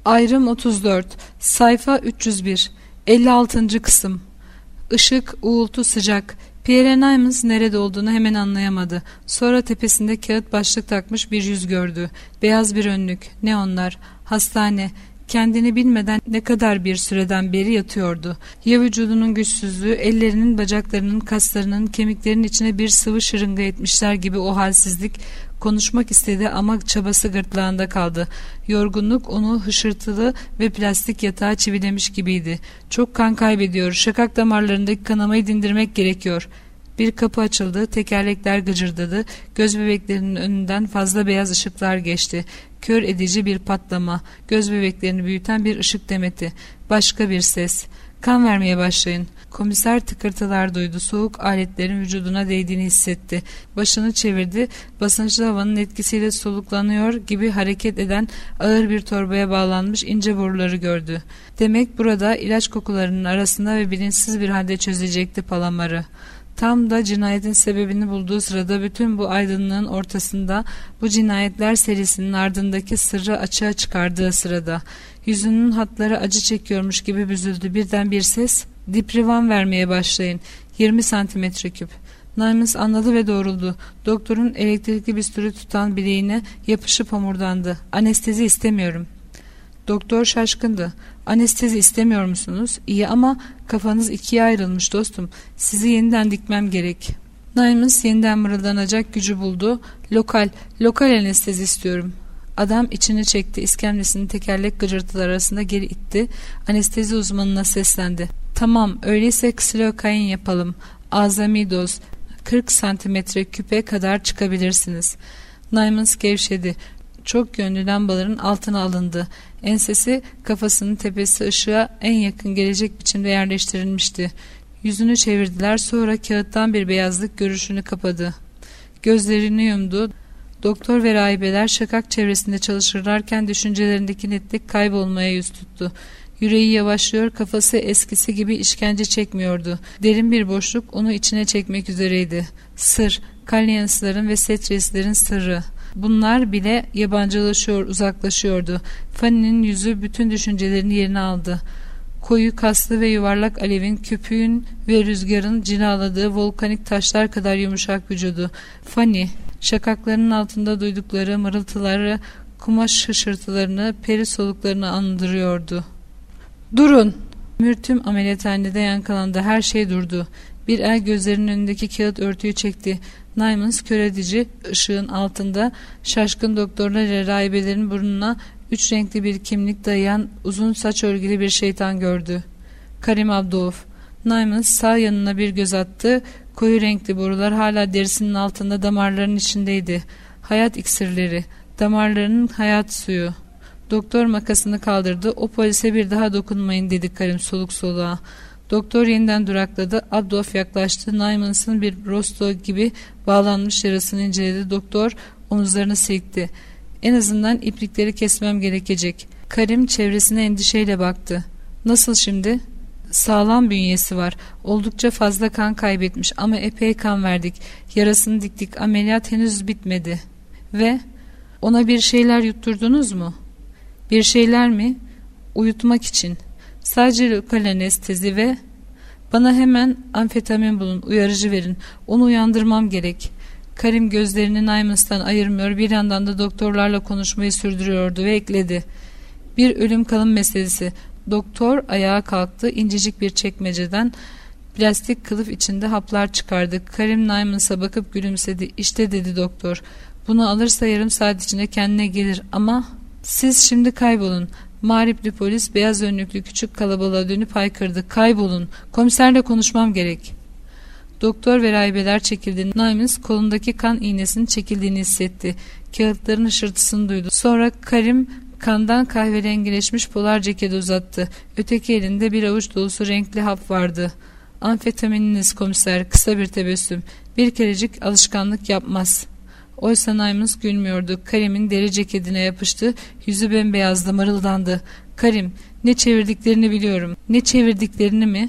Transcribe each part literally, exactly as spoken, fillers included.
Ayrım otuz dört. Sayfa üç yüz bir. elli altıncı kısım. Işık, uğultu, sıcak. Pierre Nymans nerede olduğunu hemen anlayamadı. Sonra tepesinde kağıt başlık takmış bir yüz gördü. Beyaz bir önlük. Ne onlar? Hastane. Kendini bilmeden ne kadar bir süreden beri yatıyordu. Ya vücudunun güçsüzlüğü, ellerinin, bacaklarının, kaslarının, kemiklerinin içine bir sıvı şırınga etmişler gibi o halsizlik. Konuşmak istedi ama çabası gırtlağında kaldı. Yorgunluk onu hışırtılı ve plastik yatağa çivilemiş gibiydi. Çok kan kaybediyor. Şakak damarlarındaki kanamayı dindirmek gerekiyor. Bir kapı açıldı, tekerlekler gıcırdadı, göz bebeklerinin önünden fazla beyaz ışıklar geçti. Kör edici bir patlama, göz bebeklerini büyüten bir ışık demeti. Başka bir ses. Kan vermeye başlayın. Komiser tıkırtılar duydu. Soğuk aletlerin vücuduna değdiğini hissetti. Başını çevirdi. Basınçlı havanın etkisiyle soluklanıyor gibi hareket eden ağır bir torbaya bağlanmış ince boruları gördü. Demek burada ilaç kokularının arasında ve bilinçsiz bir halde çözecekti palamarı. Tam da cinayetin sebebini bulduğu sırada, bütün bu aydınlığın ortasında, bu cinayetler serisinin ardındaki sırrı açığa çıkardığı sırada, yüzünün hatları acı çekiyormuş gibi büzüldü. Birden bir ses, diprivan vermeye başlayın, yirmi santimetre küp. Nymans anladı ve doğruldu. Doktorun elektrikli bisturi tutan bileğine yapışıp homurdandı. Anestezi istemiyorum. Doktor şaşkındı. Anestezi istemiyor musunuz? İyi ama kafanız ikiye ayrılmış dostum. Sizi yeniden dikmem gerek. Nymans yeniden mırıldanacak gücü buldu. Lokal, lokal anestezi istiyorum. Adam içini çekti. İskemlesini tekerlek gıcırtılar arasında geri itti. Anestezi uzmanına seslendi. Tamam, öyleyse ksilokain yapalım. Azami doz. kırk santimetre küpe kadar çıkabilirsiniz. Nymans gevşedi. Çok yönlü lambaların altına alındı. Ensesi, kafasının tepesi ışığa en yakın gelecek biçimde yerleştirilmişti. Yüzünü çevirdiler, sonra kağıttan bir beyazlık görüşünü kapadı. Gözlerini yumdu. Doktor ve rahibeler şakak çevresinde çalışırlarken düşüncelerindeki netlik kaybolmaya yüz tuttu. Yüreği yavaşlıyor, kafası eskisi gibi işkence çekmiyordu. Derin bir boşluk onu içine çekmek üzereydi. Sır, Kalyansların ve Setreslerin sırrı. Bunlar bile yabancılaşıyor, uzaklaşıyordu. Fanny'nin yüzü bütün düşüncelerini yerine aldı. Koyu kaslı ve yuvarlak alevin, köpüğün ve rüzgarın cilaladığı volkanik taşlar kadar yumuşak vücudu. Fanny, şakaklarının altında duydukları mırıltıları, kumaş hışırtılarını, peri soluklarını andırıyordu. Durun! Mürtüm ameliyathanede yankılandı. Her şey durdu. Bir el gözlerinin önündeki kağıt örtüyü çekti. Nymans kör edici ışığın altında şaşkın doktorlar ile rahibelerin burnuna üç renkli bir kimlik dayayan uzun saç örgülü bir şeytan gördü. Karim Abdoov. Nymans sağ yanına bir göz attı. Koyu renkli borular hala derisinin altında, damarların içindeydi. Hayat iksirleri, damarlarının hayat suyu. Doktor makasını kaldırdı. O polise bir daha dokunmayın dedi Karim soluk soluğa. Doktor yeniden durakladı. Abdoov yaklaştı. Nymans'ın bir rosto gibi bağlanmış yarasını inceledi. Doktor omuzlarını silkti. En azından iplikleri kesmem gerekecek. Karim çevresine endişeyle baktı. Nasıl şimdi? Sağlam bünyesi var. Oldukça fazla kan kaybetmiş ama epey kan verdik. Yarasını diktik. Ameliyat henüz bitmedi. Ve ona bir şeyler yutturdunuz mu? Bir şeyler mi? Uyutmak için. Sadece lokal anestezi ve bana hemen amfetamin bulun, uyarıcı verin. Onu uyandırmam gerek. Karim gözlerini Nymans'tan ayırmıyor, bir yandan da doktorlarla konuşmayı sürdürüyordu ve ekledi. Bir ölüm kalım meselesi. Doktor ayağa kalktı, incecik bir çekmeceden plastik kılıf içinde haplar çıkardı. Karim Nymans'a bakıp gülümsedi. İşte dedi doktor. Bunu alırsa yarım saat içinde kendine gelir ama siz şimdi kaybolun. Mağripli polis beyaz önlüklü küçük kalabalığa dönüp haykırdı. Kaybolun. Komiserle konuşmam gerek. Doktor ve rahibeler çekildi. Nymans kolundaki kan iğnesinin çekildiğini hissetti. Kağıtların hışırtısını duydu. Sonra Karim kandan kahverengileşmiş polar ceketi uzattı. Öteki elinde bir avuç dolusu renkli hap vardı. Amfetamininiz komiser. Kısa bir tebessüm. Bir kerecik alışkanlık yapmaz. Oysa Nymans gülmüyordu. Karim'in deri ceketine yapıştı. Yüzü bembeyazdı, mırıldandı. Karim, ne çevirdiklerini biliyorum. Ne çevirdiklerini mi?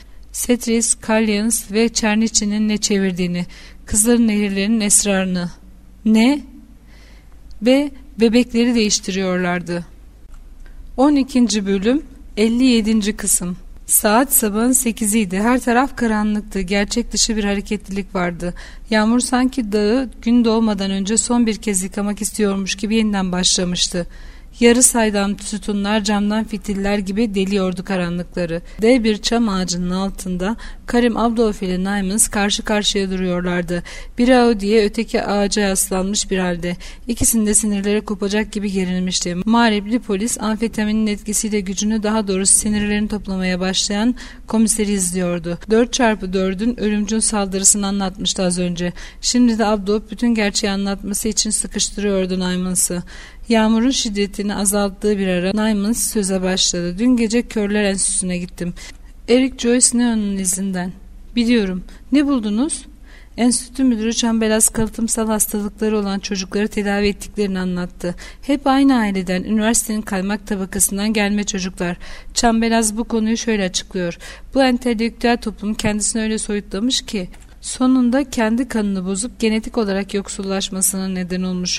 Setris, Kalyans ve Çerniçi'nin ne çevirdiğini, Kızların Nehirlerinin esrarını. Ne? Ve bebekleri değiştiriyorlardı. on ikinci bölüm elli yedinci kısım. Saat sabahın sekiziydi. Her taraf karanlıktı. Gerçek dışı bir hareketlilik vardı. Yağmur sanki dağı gün doğmadan önce son bir kez yıkamak istiyormuş gibi yeniden başlamıştı. Yarı saydam sütunlar camdan fitiller gibi deliyordu karanlıkları. Dev bir çam ağacının altında Karim Abdolf ile Naymans karşı karşıya duruyorlardı. Biri Audi'ye, öteki ağaca yaslanmış bir halde. İkisinde sinirleri kopacak gibi gerilmişti. Mağripli polis amfetaminin etkisiyle gücünü, daha doğrusu sinirlerini toplamaya başlayan komiseri izliyordu. dört çarpı dördün ölümcül saldırısını anlatmıştı az önce. Şimdi de Abdolf bütün gerçeği anlatması için sıkıştırıyordu Naymans'ı. Yağmurun şiddetini azalttığı bir ara Naymans söze başladı. Dün gece Körler Enstitüsü'ne gittim. Eric Joyce Neo'nun izinden. Biliyorum. Ne buldunuz? Enstitü müdürü Çambelaz kalıtımsal hastalıkları olan çocukları tedavi ettiklerini anlattı. Hep aynı aileden, üniversitenin kaymak tabakasından gelme çocuklar. Çambelaz bu konuyu şöyle açıklıyor. Bu entelektüel toplum kendisini öyle soyutlamış ki sonunda kendi kanını bozup genetik olarak yoksullaşmasına neden olmuş.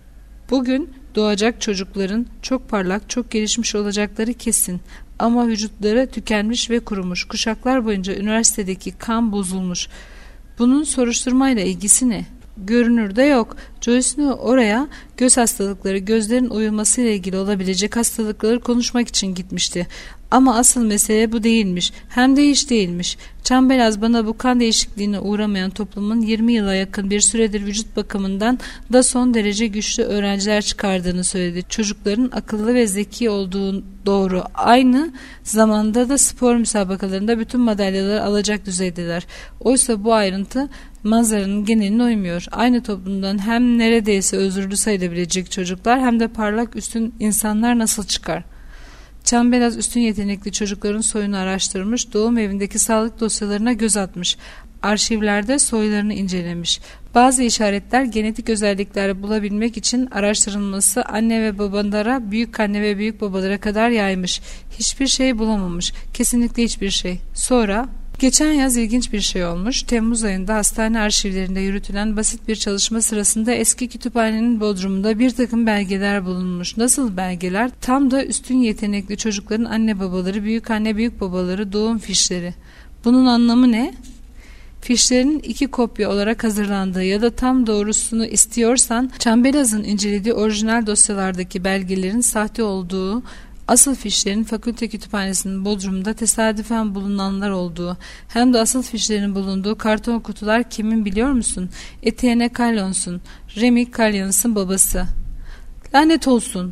Bugün doğacak çocukların çok parlak, çok gelişmiş olacakları kesin. Ama vücutları tükenmiş ve kurumuş. Kuşaklar boyunca üniversitedeki kan bozulmuş. Bunun soruşturmayla ilgisi ne? Görünürde yok. Joyce oraya göz hastalıkları, gözlerin uyumasıyla ilgili olabilecek hastalıkları konuşmak için gitmişti. Ama asıl mesele bu değilmiş. Hem de hiç değilmiş. Çambelaz bana bu kan değişikliğine uğramayan toplumun yirmi yıla yakın bir süredir vücut bakımından da son derece güçlü öğrenciler çıkardığını söyledi. Çocukların akıllı ve zeki olduğu doğru. Aynı zamanda da spor müsabakalarında bütün madalyaları alacak düzeydeler. Oysa bu ayrıntı manzaranın geneline uymuyor. Aynı toplumdan hem neredeyse özürlü sayılabilecek çocuklar hem de parlak üstün insanlar nasıl çıkar? Çambelaz üstün yetenekli çocukların soyunu araştırmış, doğum evindeki sağlık dosyalarına göz atmış, arşivlerde soylarını incelemiş. Bazı işaretler genetik özellikleri bulabilmek için araştırılması anne ve babalara, büyük anne ve büyük babalara kadar yaymış. Hiçbir şey bulamamış, kesinlikle hiçbir şey. Sonra... Geçen yaz ilginç bir şey olmuş. Temmuz ayında hastane arşivlerinde yürütülen basit bir çalışma sırasında eski kütüphanenin bodrumunda bir takım belgeler bulunmuş. Nasıl belgeler? Tam da üstün yetenekli çocukların anne babaları, büyük anne büyük babaları doğum fişleri. Bunun anlamı ne? Fişlerin iki kopya olarak hazırlandığı ya da tam doğrusunu istiyorsan Çambelaz'ın incelediği orijinal dosyalardaki belgelerin sahte olduğu, asıl fişlerin fakülte kütüphanesinin bodrumunda tesadüfen bulunanlar olduğu, hem de asıl fişlerin bulunduğu karton kutular kimin biliyor musun? Etienne Callons'un, Remy Callons'ın babası. Lanet olsun.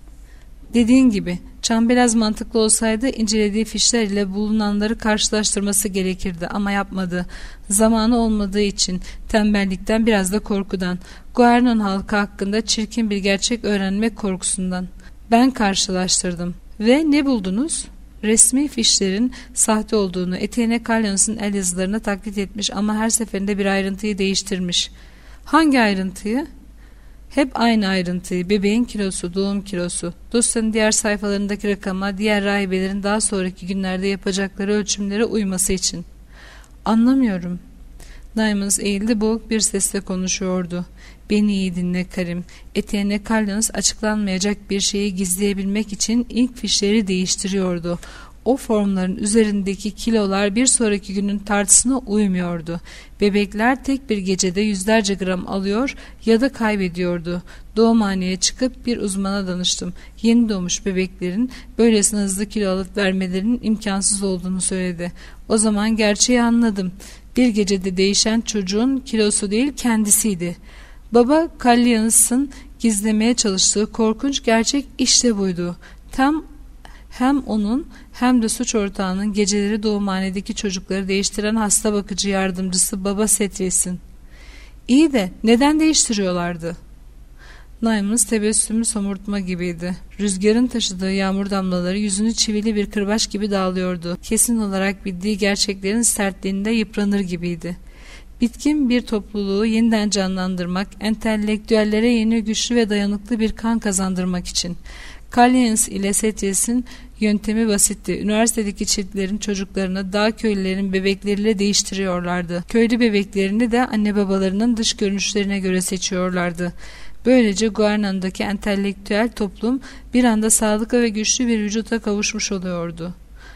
Dediğin gibi Çambelaz mantıklı olsaydı incelediği fişler ile bulunanları karşılaştırması gerekirdi ama yapmadı. Zamanı olmadığı için, tembellikten, biraz da korkudan, Guernon halkı hakkında çirkin bir gerçek öğrenmek korkusundan. Ben karşılaştırdım. Ve ne buldunuz? Resmi fişlerin sahte olduğunu, Etienne Callons'ın el yazılarına taklit etmiş ama her seferinde bir ayrıntıyı değiştirmiş. Hangi ayrıntıyı? Hep aynı ayrıntıyı, bebeğin kilosu, doğum kilosu. Dosyanın diğer sayfalarındaki rakama, diğer rahibelerin daha sonraki günlerde yapacakları ölçümlere uyması için. Anlamıyorum. Naymans eğildi, boğuk bir sesle konuşuyordu. Beni iyi dinle Karim. Etienne Callons açıklanmayacak bir şeyi gizleyebilmek için ilk fişleri değiştiriyordu. O formların üzerindeki kilolar bir sonraki günün tartısına uymuyordu. Bebekler tek bir gecede yüzlerce gram alıyor ya da kaybediyordu. Doğumhaneye çıkıp bir uzmana danıştım. Yeni doğmuş bebeklerin böylesine hızlı kilo alıp vermelerinin imkansız olduğunu söyledi. O zaman gerçeği anladım. Bir gecede değişen çocuğun kilosu değil kendisiydi. Baba Callons'ın gizlemeye çalıştığı korkunç gerçek işte buydu. Tam hem onun hem de suç ortağının geceleri doğumhanedeki çocukları değiştiren hasta bakıcı yardımcısı Baba Setres'in. İyi de neden değiştiriyorlardı? Naymans tebessümü somurtma gibiydi. Rüzgarın taşıdığı yağmur damlaları yüzünü çivili bir kırbaç gibi dağılıyordu. Kesin olarak bildiği gerçeklerin sertliğinde yıpranır gibiydi. Bitkin bir topluluğu yeniden canlandırmak, entelektüellere yeni güçlü ve dayanıklı bir kan kazandırmak için. Callons ile Setres'in yöntemi basitti. Üniversitedeki çiftlerin çocuklarını dağ köylülerin bebekleriyle değiştiriyorlardı. Köylü bebeklerini de anne babalarının dış görünüşlerine göre seçiyorlardı. Böylece Guernon'daki entelektüel toplum bir anda sağlıklı ve güçlü bir vücuta kavuşmuş oluyordu.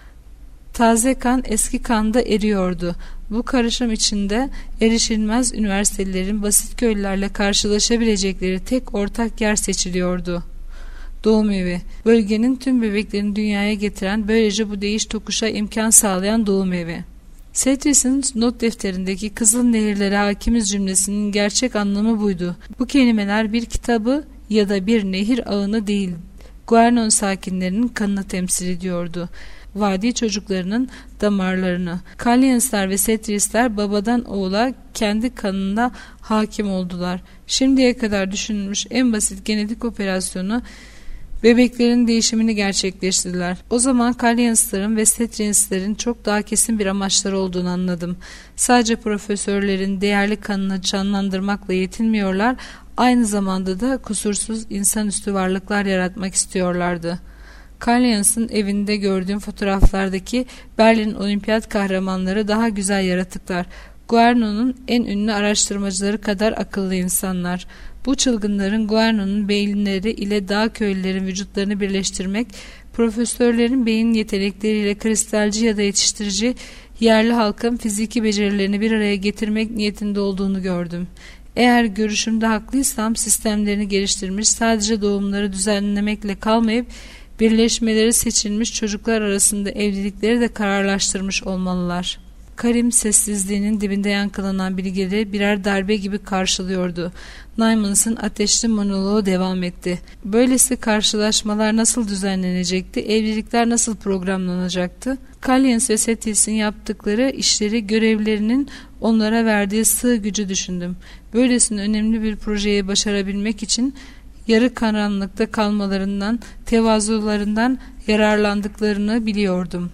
Taze kan eski kanda eriyordu. Bu karışım içinde erişilmez üniversitelerin basit köylülerle karşılaşabilecekleri tek ortak yer seçiliyordu. Doğum evi, bölgenin tüm bebeklerini dünyaya getiren, böylece bu değiş tokuşa imkan sağlayan doğum evi. Setris'in not defterindeki Kızıl Nehirlere hakimiz cümlesinin gerçek anlamı buydu. Bu kelimeler bir kitabı ya da bir nehir ağını değil, Guernon sakinlerinin kanını temsil ediyordu. Vadi çocuklarının damarlarını. Kalliensler ve Setrisler babadan oğula kendi kanında hakim oldular. Şimdiye kadar düşünülmüş en basit genetik operasyonu bebeklerin değişimini gerçekleştirdiler. O zaman Kallienslerin ve Setrislerin çok daha kesin bir amaçları olduğunu anladım. Sadece profesörlerin değerli kanını canlandırmakla yetinmiyorlar, aynı zamanda da kusursuz insanüstü varlıklar yaratmak istiyorlardı. Kalliens'in evinde gördüğüm fotoğraflardaki Berlin olimpiyat kahramanları daha güzel yaratıklar. Guernon'un en ünlü araştırmacıları kadar akıllı insanlar. Bu çılgınların Guernon'un beyinleri ile dağ köylülerin vücutlarını birleştirmek, profesörlerin beyin yetenekleriyle kristalci ya da yetiştirici yerli halkın fiziki becerilerini bir araya getirmek niyetinde olduğunu gördüm. Eğer görüşümde haklıysam sistemlerini geliştirmiş, sadece doğumları düzenlemekle kalmayıp birleşmeleri seçilmiş çocuklar arasında evlilikleri de kararlaştırmış olmalılar. Karim sessizliğinin dibinde yankılanan bilgileri birer darbe gibi karşılıyordu. Nymens'ın ateşli monoloğu devam etti. Böylesi karşılaşmalar nasıl düzenlenecekti? Evlilikler nasıl programlanacaktı? Kalliens ve Setris'in yaptıkları işleri, görevlerinin onlara verdiği sığ gücü düşündüm. Böylesine önemli bir projeyi başarabilmek için yarı karanlıkta kalmalarından, tevazularından yararlandıklarını biliyordum.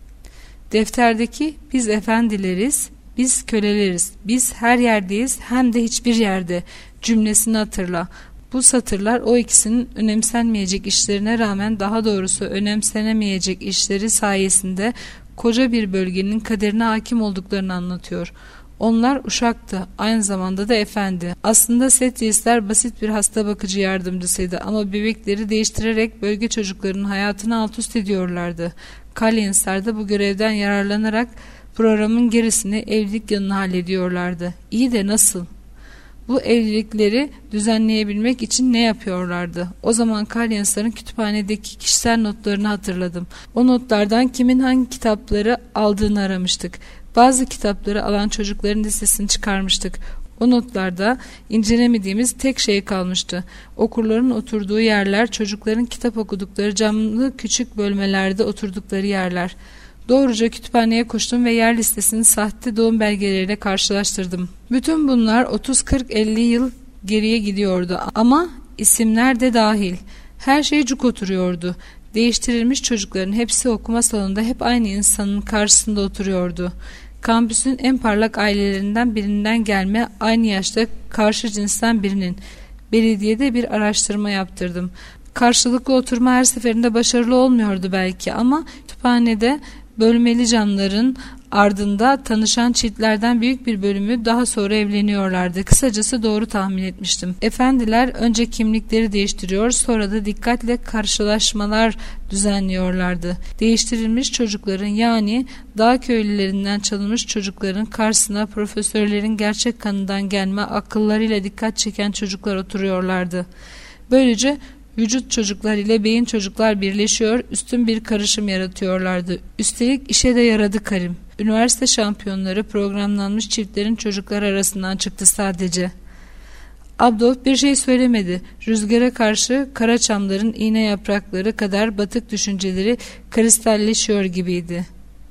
Defterdeki "biz efendileriz, biz köleleriz, biz her yerdeyiz hem de hiçbir yerde" cümlesini hatırla. Bu satırlar o ikisinin önemsenmeyecek işlerine rağmen, daha doğrusu önemsenemeyecek işleri sayesinde koca bir bölgenin kaderine hakim olduklarını anlatıyor. Onlar uşaktı, aynı zamanda da efendi. Aslında Setrisler basit bir hasta bakıcı yardımcısıydı ama bebekleri değiştirerek bölge çocuklarının hayatını alt üst ediyorlardı. Kalliensler de bu görevden yararlanarak programın gerisini evlilik yanına hallediyorlardı. İyi de nasıl? Bu evlilikleri düzenleyebilmek için ne yapıyorlardı? O zaman Kallienslerin kütüphanedeki kişisel notlarını hatırladım. O notlardan kimin hangi kitapları aldığını aramıştık. Bazı kitapları alan çocukların listesini çıkarmıştık. O notlarda incelemediğimiz tek şey kalmıştı. Okurların oturduğu yerler, çocukların kitap okudukları camlı küçük bölmelerde oturdukları yerler. Doğruca kütüphaneye koştum ve yer listesini sahte doğum belgeleriyle karşılaştırdım. Bütün bunlar otuz kırk elli yıl geriye gidiyordu ama isimler de dahil. Her şey cuk oturuyordu. Değiştirilmiş çocukların hepsi okuma salonunda hep aynı insanın karşısında oturuyordu. Kampüsün en parlak ailelerinden birinden gelme, aynı yaşta karşı cinsten birinin. Belediyede bir araştırma yaptırdım. Karşılıklı oturma her seferinde başarılı olmuyordu belki ama kütüphanede bölmeli camların ardında tanışan çiftlerden büyük bir bölümü daha sonra evleniyorlardı. Kısacası doğru tahmin etmiştim. Efendiler önce kimlikleri değiştiriyor, sonra da dikkatle karşılaşmalar düzenliyorlardı. Değiştirilmiş çocukların, yani dağ köylülerinden çalınmış çocukların karşısına profesörlerin gerçek kanından gelme, akıllarıyla dikkat çeken çocuklar oturuyorlardı. Böylece vücut çocuklar ile beyin çocuklar birleşiyor, üstün bir karışım yaratıyorlardı. Üstelik işe de yaradı Karim. Üniversite şampiyonları programlanmış çiftlerin çocuklar arasından çıktı sadece. Abdov bir şey söylemedi. Rüzgara karşı kara çamların iğne yaprakları kadar batık düşünceleri kristalleşiyor gibiydi.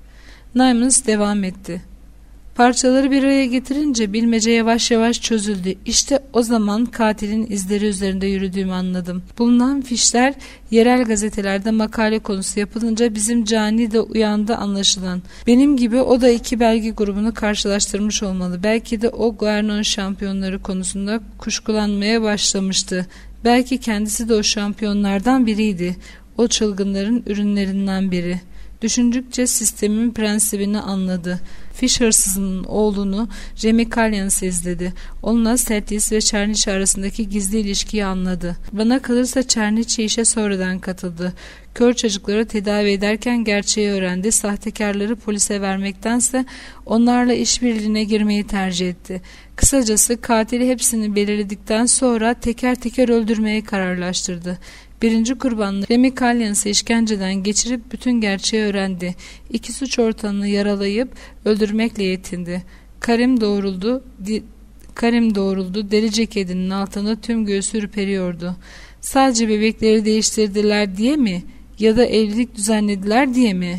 Nymens devam etti. Parçaları bir araya getirince bilmece yavaş yavaş çözüldü. İşte o zaman katilin izleri üzerinde yürüdüğümü anladım. Bulunan fişler yerel gazetelerde makale konusu yapılınca bizim cani de uyandı anlaşılan. Benim gibi o da iki belge grubunu karşılaştırmış olmalı. Belki de o Guernon şampiyonları konusunda kuşkulanmaya başlamıştı. Belki kendisi de o şampiyonlardan biriydi. O çılgınların ürünlerinden biri. Düşündükçe sistemin prensibini anladı. Fiş hırsızının oğlunu Remy Caliens'i izledi. Onunla Sethis ve Çerniçi arasındaki gizli ilişkiyi anladı. Bana kalırsa Çerniçi işe sonradan katıldı. Kör çocukları tedavi ederken gerçeği öğrendi. Sahtekarları polise vermektense onlarla işbirliğine girmeyi tercih etti. Kısacası katili hepsini belirledikten sonra teker teker öldürmeye kararlaştırdı. Birinci kurbanını Remy Caliens'i işkenceden geçirip bütün gerçeği öğrendi. İki suç ortağını yaralayıp öldürmekle yetindi. Karim doğruldu, di, Karim doğruldu, deri ceketinin altında tüm göğsü ürperiyordu. Sadece bebekleri değiştirdiler diye mi? Ya da evlilik düzenlediler diye mi?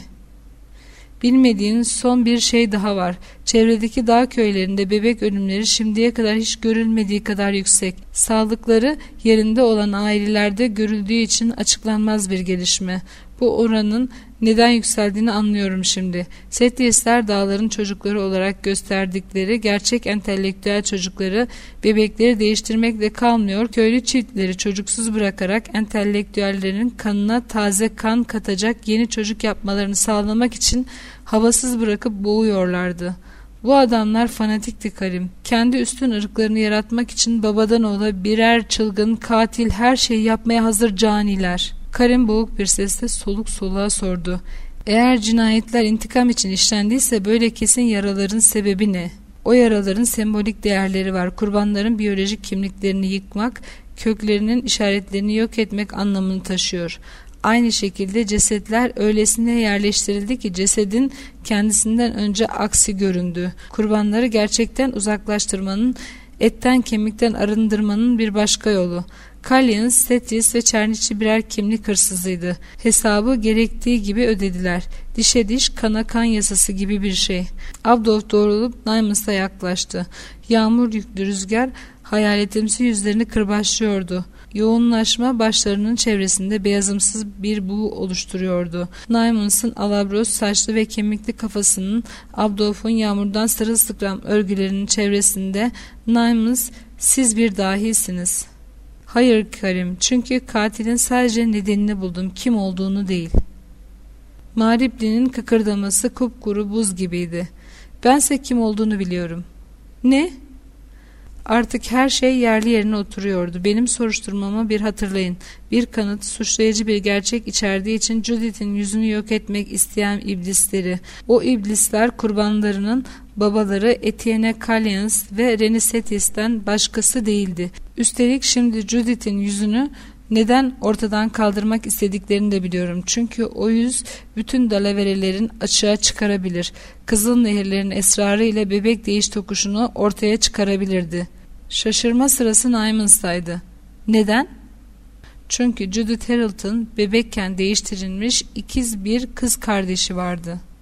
Bilmediğin son bir şey daha var. Çevredeki dağ köylerinde bebek ölümleri şimdiye kadar hiç görülmediği kadar yüksek. Sağlıkları yerinde olan ailelerde görüldüğü için açıklanmaz bir gelişme. Bu oranın neden yükseldiğini anlıyorum şimdi. Sethlisler dağların çocukları olarak gösterdikleri gerçek entelektüel çocukları, bebekleri değiştirmekle kalmıyor, köylü çiftleri çocuksuz bırakarak entelektüellerin kanına taze kan katacak yeni çocuk yapmalarını sağlamak için havasız bırakıp boğuyorlardı. Bu adamlar fanatikti Karim. Kendi üstün ırklarını yaratmak için babadan oğula birer çılgın, katil, her şeyi yapmaya hazır caniler. Karim boğuk bir sesle soluk soluğa sordu. Eğer cinayetler intikam için işlendiyse böyle kesin yaraların sebebi ne? O yaraların sembolik değerleri var. Kurbanların biyolojik kimliklerini yıkmak, köklerinin işaretlerini yok etmek anlamını taşıyor. Aynı şekilde cesetler öylesine yerleştirildi ki cesedin kendisinden önce aksi göründü. Kurbanları gerçekten uzaklaştırmanın, etten kemikten arındırmanın bir başka yolu. Caliens, Sethis ve Çerniçi birer kimlik hırsızıydı. Hesabı gerektiği gibi ödediler. Dişe diş, kana kan yasası gibi bir şey. Abdolf doğrulup Nymens'a yaklaştı. Yağmur yüklü rüzgar hayaletimsi yüzlerini kırbaçlıyordu. Yoğunlaşma başlarının çevresinde beyazımsız bir buğu oluşturuyordu. Nymens'ın alabros saçlı ve kemikli kafasının, Abdolf'un yağmurdan sırılsıklam örgülerinin çevresinde Nymens, siz bir dahisiniz. Hayır Karim, çünkü katilin sadece nedenini buldum, kim olduğunu değil. Mağripli'nin kıkırdaması kupkuru buz gibiydi. Bense kim olduğunu biliyorum. Ne? Artık her şey yerli yerine oturuyordu. Benim soruşturmamı bir hatırlayın. Bir kanıt, suçlayıcı bir gerçek içerdiği için Judith'in yüzünü yok etmek isteyen iblisleri. O iblisler kurbanlarının babaları Etienne Caliens ve Reni Sethlis'ten başkası değildi. Üstelik şimdi Judith'in yüzünü neden ortadan kaldırmak istediklerini de biliyorum. Çünkü o yüz bütün dalaverelerin açığa çıkarabilir. Kızıl nehirlerin esrarı ile bebek değiş tokuşunu ortaya çıkarabilirdi. Şaşırma sırası Nymens'taydı. Neden? Çünkü Judith Harrelton bebekken değiştirilmiş ikiz bir kız kardeşi vardı.